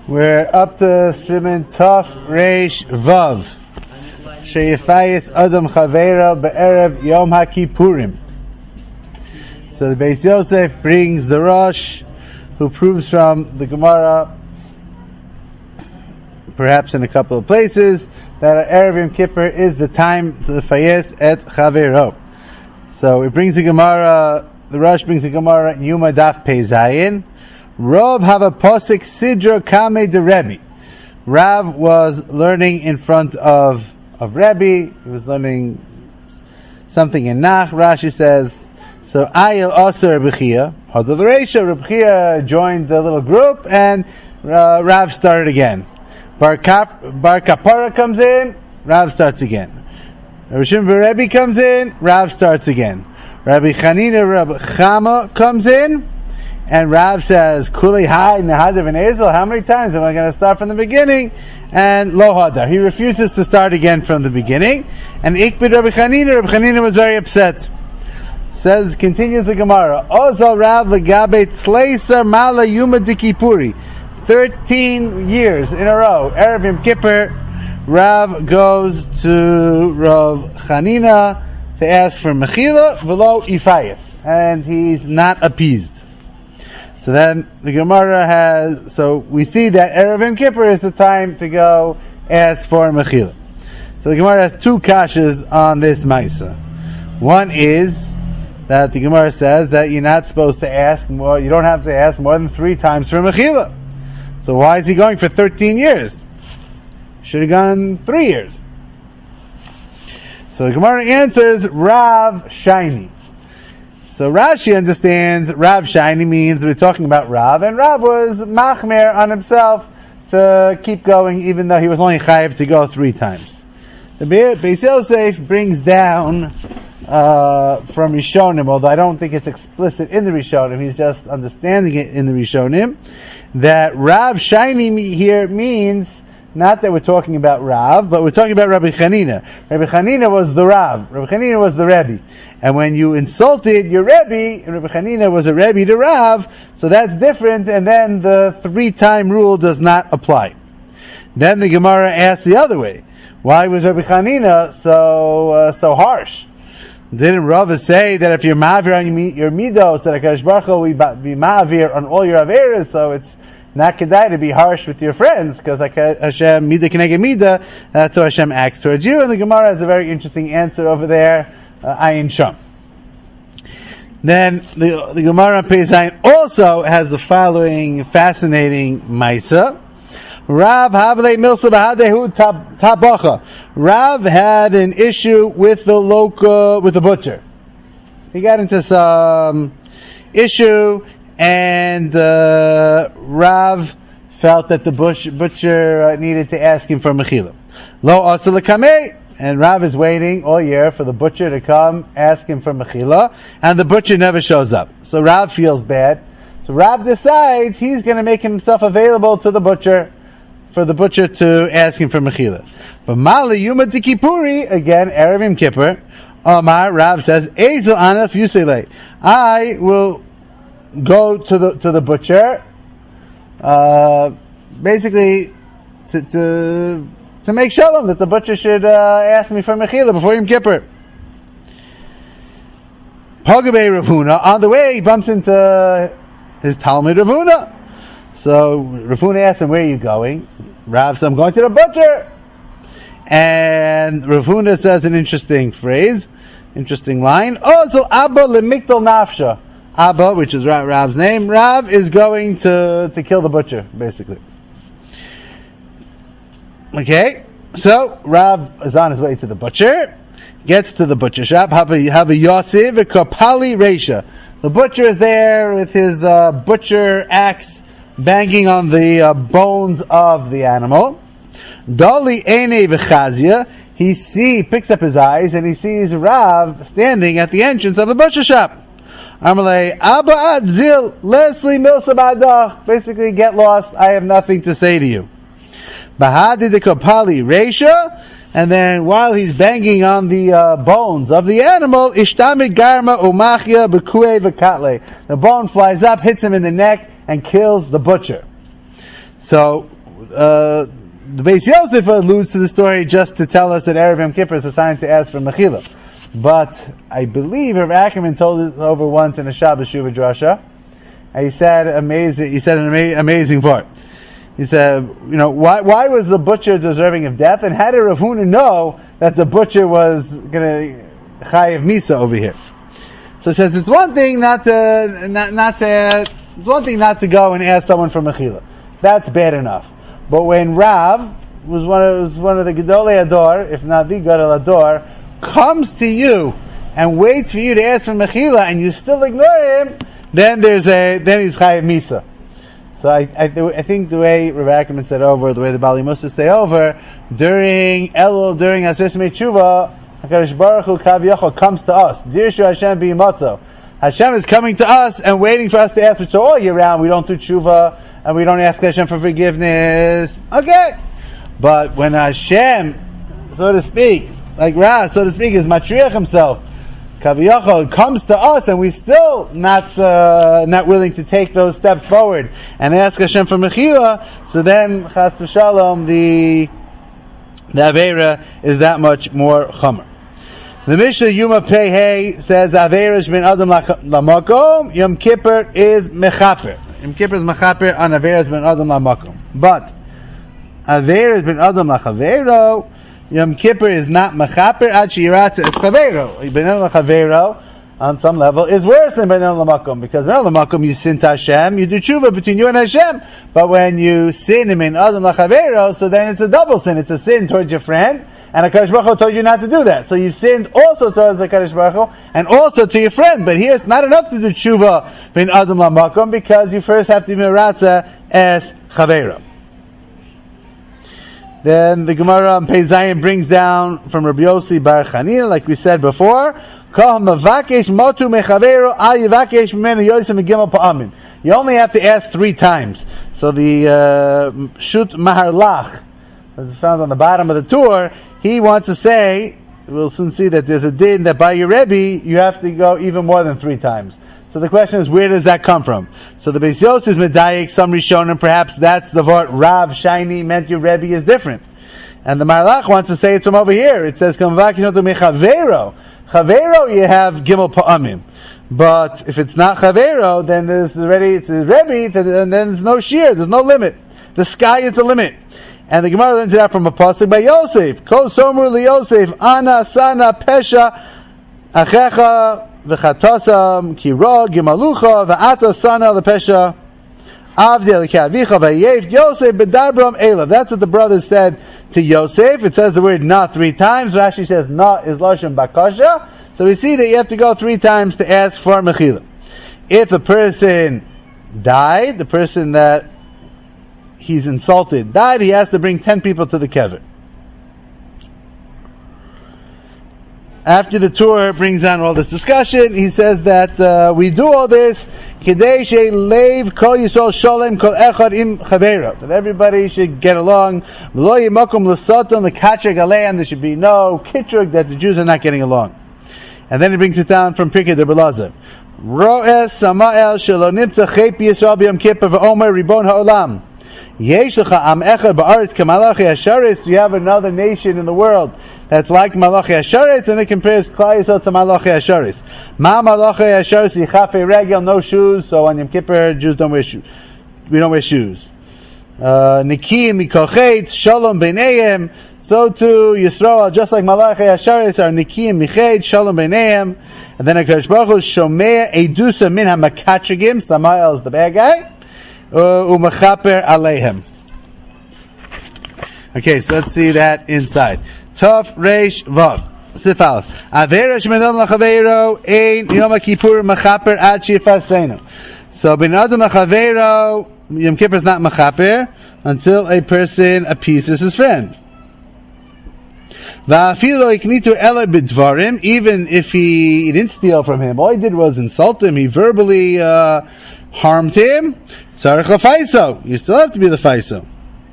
We're up to Siman Tov Reish Vav. Sheyifayis Adam Chavera Be'erev Yom HaKippurim. So the Beis Yosef brings the Rosh, who proves from the Gemara, perhaps in a couple of places, that Erev Yom Kippur is the time to Fayes et Chavero. So it brings the Gemara, the Rosh brings the Gemara in Yuma Daf Pei Zayin. Rav have a posik sidra kame de Rebbe. Rav was learning in front of Rebbe. He was learning something in Nach. Rashi says, so Ayel also Rebbe Chia. Hadal Reisha, Rebbe Chia joined the little group, and Rav started again. Bar Kapara comes in, Rav starts again. Rabbi Shimon Rebbe comes in, Rav starts again. Rabbi Chanina, Rabbi Chama comes in, and Rav says, Kuli Hai Nehadav and Ezel, how many times am I going to start from the beginning? And Lo Hadar. He refuses to start again from the beginning. And Ikbid Rabbi Chanina was very upset. Says, continues the Gemara, Ozal Rav Legabe Tzleisar Mala Yuma Dikipuri. 13 years in a row, Erev Yom Kippur, Rav goes to Rav Chanina to ask for Mechila, Velo Ifayas. And he's not appeased. So then the Gemara has, so we see that Erev Yom Kippur is the time to go ask for Mechila. So the Gemara has two kashas on this Maisa. One is that the Gemara says that you're not supposed to ask more, you don't have to ask more than 3 times for Mechila. So why is he going for 13 years? Should have gone 3 years. So the Gemara answers, Rav Shiny. So Rashi understands Rav Shiny means we're talking about Rav, and Rav was machmer on himself to keep going even though he was only chayiv to go 3 times. The Beis Yosef brings down from Rishonim, although I don't think it's explicit in the Rishonim, he's just understanding it in the Rishonim, that Rav Shiny here means not that we're talking about Rav, but we're talking about Rabbi Chanina. Rabbi Chanina was the Rav. Rabbi Chanina was the Rebbe. And when you insulted your Rebbe, and Rabbi Chanina was a Rebbe to Rav, so that's different, and then the 3-time rule does not apply. Then the Gemara asks the other way. Why was Rabbi Chanina so harsh? Didn't Rav say that if you're ma'avir on your midos, that HaKadosh Baruch Hu will be ma'avir on all your averas, so it's not kedai to be harsh with your friends, because Hashem midah keneged midah, that's what Hashem acts towards you. And the Gemara has a very interesting answer over there, Ayin Sham. Then the Gemara on Pei Zayin also has the following fascinating Maisa. Rav Havle Milsa Bahadehu Tabacha. Rav had an issue with the butcher. He got into some issue, and Rav felt that the butcher needed to ask him for mechila. Lo asa lekamei, and Rav is waiting all year for the butcher to come ask him for mechila, and the butcher never shows up. So Rav feels bad. So Rav decides he's going to make himself available to the butcher, for the butcher to ask him for mechila. But Mali Yuma Dikipuri, again, Erev Yom Kippur, Omar, Rav says, Ezel Anaf Yusele, I will go to the butcher, basically to make shalom, that the butcher should ask me for mechila before Yom Kippur. Pogabei Rav Huna, on the way he bumps into his Talmud Rav Huna. So Rav Huna asks him, where are you going? Rav says, I'm going to the butcher. And Rav Huna says an interesting phrase, interesting line. Oh, so Abba lemiktal nafsha. Abba, which is Rav's name, Rav is going to kill the butcher, basically. Okay, so Rav is on his way to the butcher, gets to the butcher shop, have a Yosef, a Kapali Reisha. The butcher is there with his butcher axe, banging on the bones of the animal. Dali Ene V'chazia, he picks up his eyes and he sees Rav standing at the entrance of the butcher shop. Amalei Abba Adzil Leslie Milsa Badach, basically get lost, I have nothing to say to you. Bahadi de Kopali Reisha, and then while he's banging on the bones of the animal, Ishtamid Garma Umachia Bekue V'katle, the bone flies up, hits him in the neck, and kills the butcher. So the Beis Yosef alludes to the story just to tell us that Erev Yom Kippur is a time to ask for mechila. But I believe Rav Ackerman told it over once in a Shabbos Shuvah Drasha. And he said an amazing part. He said, why was the butcher deserving of death, and how did Rav Huna know that the butcher was going to chayiv misa over here? So he says it's one thing not to go and ask someone for mechila. That's bad enough. But when Rav was one of the Gedolei Ador, if not the Gadol Ador, comes to you and waits for you to ask for mechila, and you still ignore him, then he's chayiv misa. So I think the way Rav Ackerman said over, the way the Bali Musa say over, during Asher Smei Tshuva, HaKadosh Baruch Hu Kaviyachol comes to us. Dirshu Hashem b'yimatzo. Hashem is coming to us and waiting for us to ask. So all year round we don't do tshuva and we don't ask Hashem for forgiveness. Okay, but when Hashem, so to speak, like Rav, so to speak, is matriach himself, Kaviyachol comes to us, and we still not willing to take those steps forward and ask Hashem for mechila. So then, chas v'shalom, the avera is that much more chomer. The Mishnah Yuma Pei Hey says avera shmin adam lamakom. Yom Kippur is mechaper. Yom Kippur is mechaper on avera shmin adam lamakom. But avera shmin adam lachavero. Yom Kippur is not mechaper ad sheyiratz es chavero. Benon lachavero on some level is worse than benon lamakom, because benon lamakom you sin to Hashem, you do tshuva between you and Hashem. But when you sin in adam lachavero, so then it's a double sin. It's a sin towards your friend, and HaKadosh Baruch Hu told you not to do that. So you've sinned also towards HaKadosh Baruch Hu and also to your friend. But here it's not enough to do tshuva ben adam lamakom, because you first have to be meratza es chavero. Then the Gemara on Pei Zayin brings down from Rabbi Yossi Bar Chanina, like we said before, you only have to ask 3 times. So the Shut Maharlach, as found on the bottom of the tour, he wants to say, we'll soon see that there's a din that by your Rebbe, you have to go even more than 3 times. So the question is, where does that come from? So the Beis Yosef is medayik, some Rishonim, perhaps that's the word Rav Shaini meant your Rebbe is different. And the Marlach wants to say it's from over here. It says, Chavero, you have Gimel Pa'amim. But if it's not Chavero, then it's a Rebbe, and then there's no shear, there's no limit. The sky is the limit. And the Gemara learns that from a pasuk by Yosef. Ko Somer li Yosef, Ana Sana Pesha Achecha V'chatasam Kiro Gimalucha V'ata Sana Lepesha Avdei L'Kavicha V'Yev Yosef B'Darbram Elav. That's what the brothers said to Yosef. It says the word not 3 times. Rashi says not is Lashon Bakasha. So we see that you have to go 3 times to ask for mechila. If a person died, the person that he's insulted died, he has to bring 10 people to the kever. After the tour brings on all this discussion, he says that we do all this that everybody should get along. There should be no kitrug that the Jews are not getting along. And then he brings it down from Pirkei de Belazar. Ro'es Samael shelo nimtza chep Yisrael b'Yom Kippur v'omer Ribon ha'olam. Yesh lecha am echad ba'aretz k'malachi Hasharetz. You have another nation in the world that's like Malachi Hasharetz, and it compares Klal Yisrael to Malachi Hasharetz. Ma Malachi Hasharetz yichafei regel, no shoes. So on Yom Kippur, Jews don't wear shoes. We don't wear shoes. Nikim mikochet shalom b'neihem. So too Yisrael, just like Malachi Hasharetz, are nikim michet shalom b'neihem. And then HaKadosh Baruch Hu shomea edusa min hamakachigim. Samael is the bad guy. U'mechaper aleihem. Okay, so let's see that inside. Tov Reish Vav Sif Aleph. Avera sh'menadam lachaveiro ein Yom Kippur mechaper ad shifasenu. So ben adam lachaveiro, Yom Kippur is not mechaper until a person appeases his friend. Va'afilo iknitu ele b'dvarim, even if he didn't steal from him, all he did was insult him, he verbally harmed him. Tzarich l'faiso, you still have to be the faiso.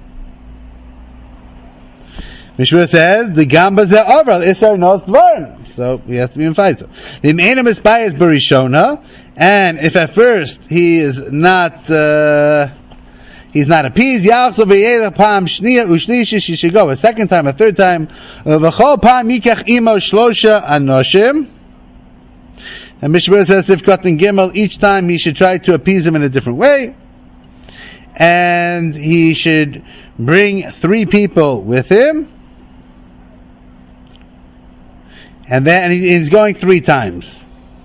Mishra says the gamba ze overal isar nos dvarim, so he has to be in faiso. The me'ena misbayis barishona, and if at first he is not he's not appeased, Yachzor v'yelech pam shniya u'shlishish, he should go a second time, a third time. V'chol pam yikach imo shlosha anoshim. And Mishnah says, if Katan Gimel, each time he should try to appease him in a different way. And he should bring 3 people with him. And then he's going 3 times.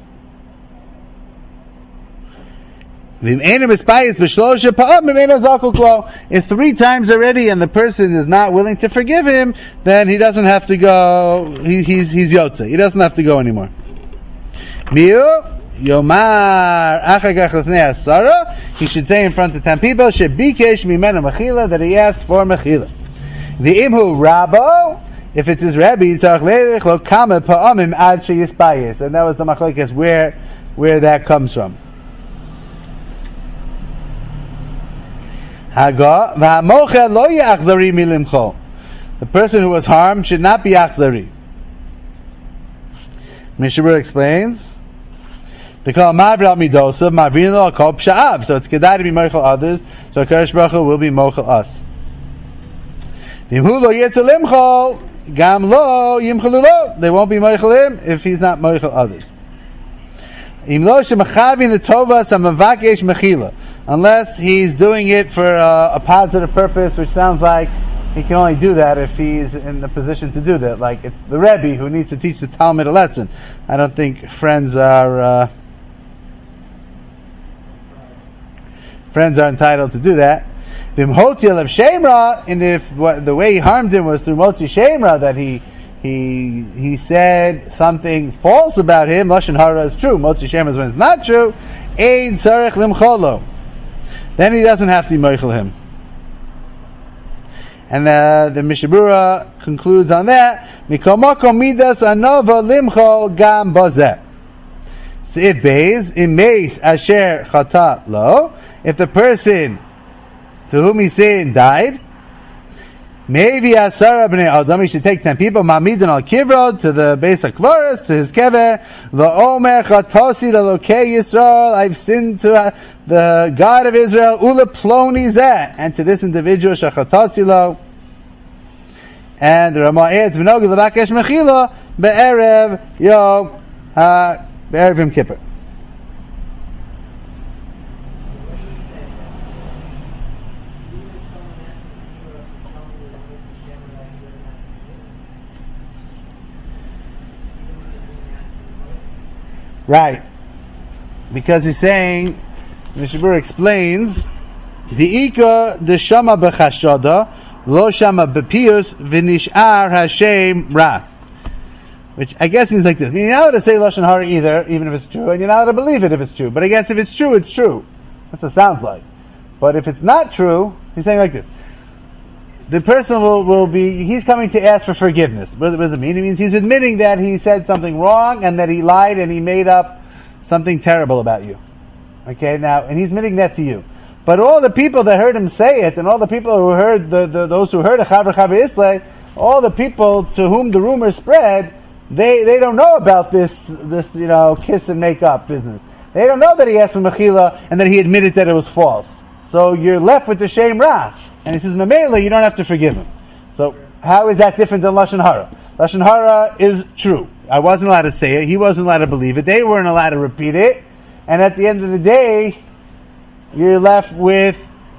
If 3 times already and the person is not willing to forgive him, then he doesn't have to go, he's Yotze. He doesn't have to go anymore. He should say in front of 10 people, that he asks for mechila. The imhu rabo, if it's his rabbi, and that was the machlokes where that comes from. The person who was harmed should not be achzari. Mishnah explains, they call Mavral Midosa, Mavrino Kol Psha'av. So it's kedai to be mochel others, so HaKadosh Baruch Hu will be mochel us. V'imhu lo yetzel limchol, gam lo yimchelu lo. They won't be mochel him if he's not mochel others. Im lo shemachavin l'tovas hamavakesh mechila. Unless he's doing it for a positive purpose, which sounds like he can only do that if he's in the position to do that. Like it's the Rebbe who needs to teach the Talmud a lesson. I don't think friends are entitled to do that. V'imhoti alav shemra, and if the way he harmed him was through motzi shemra, that he said something false about him, lashon hara is true. Motzi shemra is when it's not true. Ein tzarech limcholo. Then he doesn't have to mochel him. And the Mishnah Berurah concludes on that. Mikol makom midas anova limchol gam bazeh. So if beis in meis asher chata lo, if the person to whom he sinned died, maybe asara b'nei adam, he should take 10 people, ma'amidin al kivro, to the base of Kvaris, to his kever, v'omer chatosi l'lokei Yisrael, I've sinned to the God of Israel, ula ploni zeh, and to this individual, shachatasi lo, and the Ramah adds, v'nogi l'vakesh mechila, be'erev yom, be'erev Yom Kippur. Right. Because he's saying, Mishnah Berurah explains, Di'ika deshama b'chashoda, lo shama b'pius, v'nish'ar Hashem ra. Which I guess means like this. You're not allowed to say Lashon Hara either, even if it's true, and you're not allowed to believe it if it's true. But I guess if it's true, it's true. That's what it sounds like. But if it's not true, he's saying like this. The person will be, he's coming to ask for forgiveness. What does it mean? It means he's admitting that he said something wrong and that he lied and he made up something terrible about you. Okay, now, and he's admitting that to you. But all the people that heard him say it, and all the people who heard, those who heard Chaver Islay, all the people to whom the rumor spread, they don't know about this, kiss and make up business. They don't know that he asked for Mechila and that he admitted that it was false. So you're left with the Shem Ra. And he says, Mamela, you don't have to forgive him. So, how is that different than Lashon Hara? Lashon Hara is true. I wasn't allowed to say it. He wasn't allowed to believe it. They weren't allowed to repeat it. And at the end of the day, you're left with,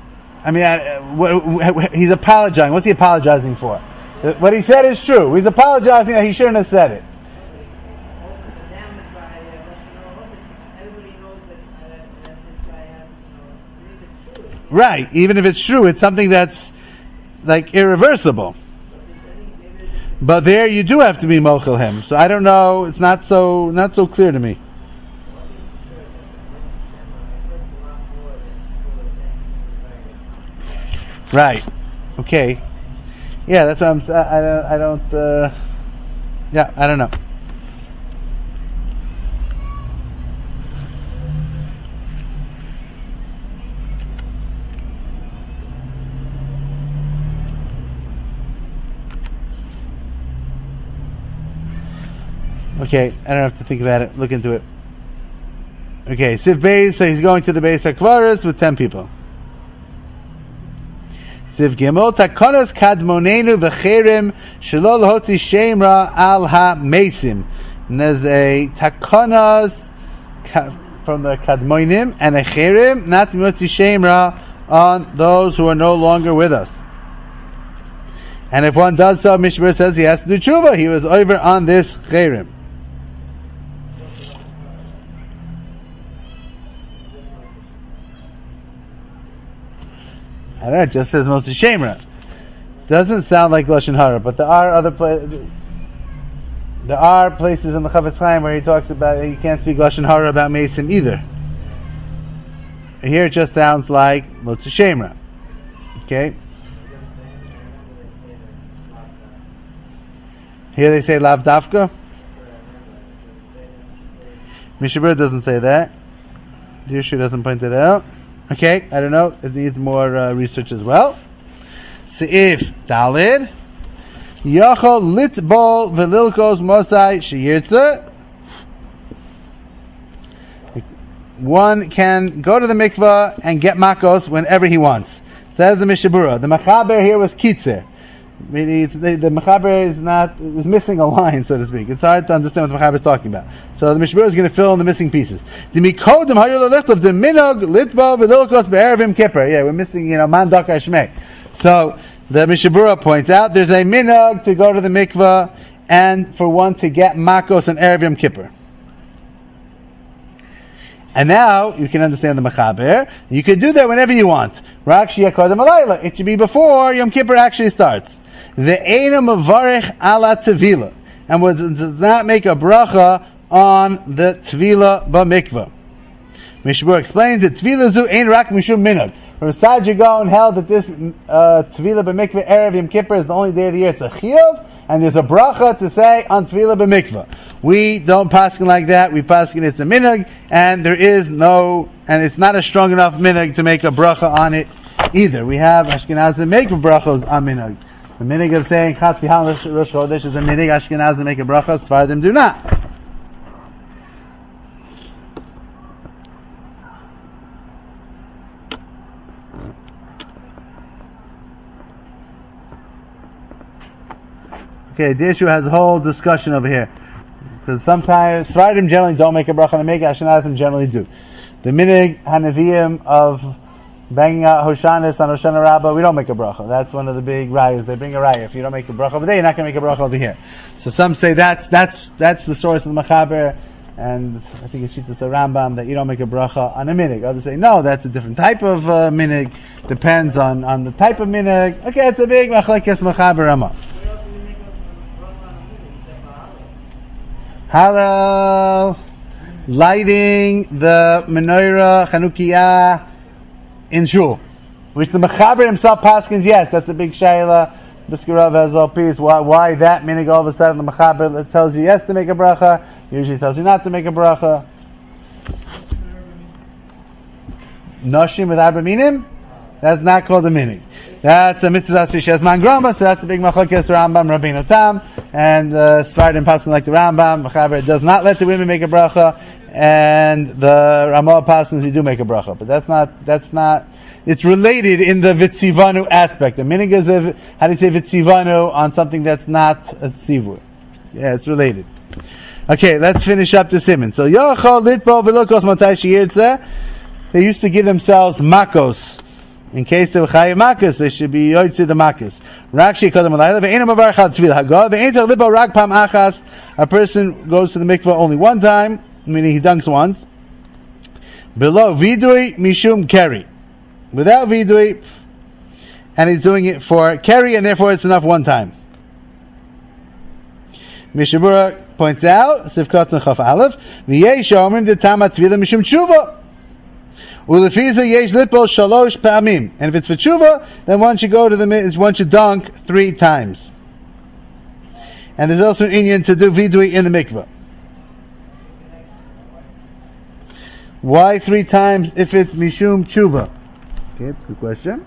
he's apologizing. What's he apologizing for? What he said is true. He's apologizing that he shouldn't have said it. Right, even if it's true, it's something that's like irreversible. But there you do have to be mochel him. So I don't know, it's not so clear to me. Right. Okay. Yeah, that's what I don't know. Okay, I don't have to think about it. Look into it. Okay, Siv Beis, so he's going to the Beis HaKvaris with 10 people. Siv Gimel, Takonas kadmonenu v'cherim shelo lahotzi shemra al ha-mesim. And there's a takonas from the kadmonim and a cherim, not to motzi shemra on those who are no longer with us. And if one does so, Mishmur says he has to do tshuva. He was over on this cherim. I don't know, it just says Motzi Shemra. Doesn't sound like Lashon Hara, but there are places in the Chavetz Chaim where he talks about you can't speak Lashon Hara about Mesim either. Here it just sounds like Motzi Shemra. Okay? Here they say Lav Dafka. Mishabur doesn't say that. Dirshu doesn't point it out. Okay, I don't know. It needs more research as well. Seif Dalid. Yachol litbol velilkos mosai sheyirtze. One can go to the mikvah and get makos whenever he wants. Says the Mishabura. The Mechaber here was kitzer. Meaning the Mechaber is missing a line, so to speak. It's hard to understand what the Mechaber is talking about. So the Mishabura is going to fill in the missing pieces. The Mikodem Hayol Lichtov the Minog Litbo V'Lilkos Be'erevim Kippur. Yeah, we're missing, Man Daka Shmei. So the Mishabura points out there's a minog to go to the mikvah and for one to get makos and Erev Yom Kippur. And now you can understand the Mechaber. You can do that whenever you want. Rak Shia Kodem Alayla. It should be before Yom Kippur actually starts. The Eina Mavarech ala Tevila, and does not make a bracha on the Tvila b'mikvah. Mishmur explains that Tvila zu ein rak mishum minhag. From Sajid Gaon held that this Tvila b'mikvah Erev Yom Kippur is the only day of the year it's a chiyuv, and there's a bracha to say on Tvila b'mikvah. We don't paskin like that. We paskin it's a minhag, and there is no, and it's not a strong enough minhag to make a bracha on it either. We have Ashkenazim make brachos on minhag. The minig of saying Chatzi Han Rosh Chodesh is a minig. Ashkenazim make a bracha. Sephardim do not. Okay, the issue has a whole discussion over here because sometimes Sephardim generally don't make a bracha on a minig. Ashkenazim generally do. The minig Hanaviyim of banging out Hoshanis on Hoshana Rabbah, we don't make a bracha. That's one of the big rayas. They bring a raya. If you don't make a bracha over there, you're not going to make a bracha over here. So some say that's the source of the Mechaber, and I think it's Shittas Rambam that you don't make a bracha on a minig. Others say no, that's a different type of minig. Depends on the type of minig. Okay, it's a big machlekes Mechaber Ramah. Hello, lighting the menorah Chanukiyah in shul, which the Mechaber himself paskins, yes, that's a big shayla. Biskarav has all piece. Why that minig all of a sudden the Mechaber tells you yes to make a bracha, usually tells you not to make a bracha. Noshim with Arba Minim, that's not called a minig. That's a mitzvah Shes Man Grama, so that's a big machlokes Rambam Rabbeinu Tam, and Sephardim paskin like the Rambam. Mechaber does not let the women make a bracha, and the Ramah paskins we do make a bracha, but that's not. It's related in the vitzivanu aspect. The minig is how do you say vitzivanu on something that's not a tzivur? Yeah, it's related. Okay, let's finish up the simon. So Yochol Litbo V'Lilkos Matai Sheyirtzeh. They used to give themselves makos. In case they were chayav makos, they should be yoytzi the makos. Rakshi kodem alayla ve'enam avar chad tvil hagah ve'entar libo rak pam achas. A person goes to the mikvah only one time, meaning he dunks once. Below vidui mishum keri, without vidui, and he's doing it for keri, and therefore it's enough one time. Mishabura points out Sivkot Nechaf Aleph v'yesh omrim de tama tvila mishum tshuva. Ulefiza yesh lipo shalosh pa'amim, and if it's for tshuva, then one should one should dunk 3 times. And there's also an inyan to do vidui in the mikveh. Why 3 times if it's mishum tshuva? Okay, that's a good question.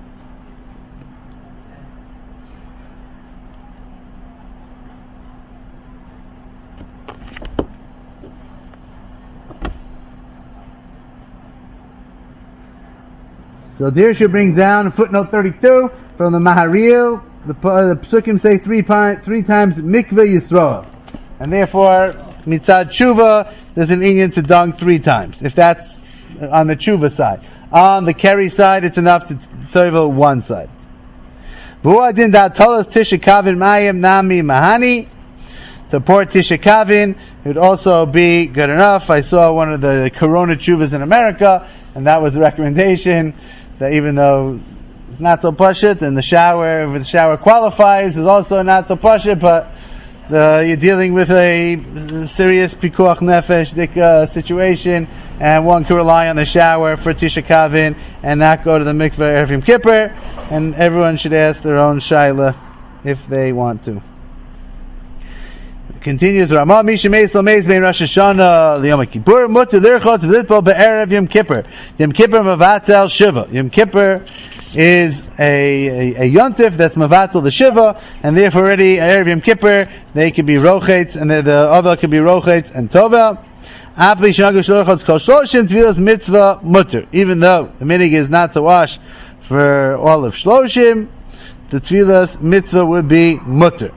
So there she brings down footnote 32. from the Maharil, the Psukim say three times Mikveh Yisroel. And therefore, Mitzad Tshuva, there's an inyan to dunk 3 times, if that's on the Tshuva side. On the Keri side, it's enough to tovel 1 side. V'u'adin da'atolas Tisha Kavin Mayim Nami Mahani. To pour Tisha Kavin, it would also be good enough. I saw one of the Corona Tshuvas in America, and that was the recommendation, that even though it's not so pashut, and the shower qualifies, is also not so pashut, but you're dealing with a serious pikuach nefesh situation, and one can rely on the shower for Tisha Kavin and not go to the mikveh Erev Yom Kippur, and everyone should ask their own shaila if they want to. Continues Ramah Misha Meis Lo Meis Bein Rosh Hashanah L'Yom Kippur Mutter L'Irchotz V'Litpol Be'erev Yom Kippur. Yom Kippur Mavatel Shiva. Yom Kippur is a yontif that's Mavatel the Shiva, and therefore already Erev Yom Kippur they could be Rochetz, and the other could be Rochetz and Tovel. Apli Shnagush L'Irchotz Kol Shloshim Tvilas Mitzvah Mutter. Even though the minig is not to wash for all of Shloshim, the Tvilas Mitzvah would be Mutter.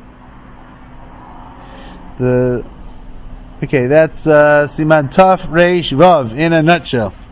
Okay, that's Siman Tov Reish Vav in a nutshell.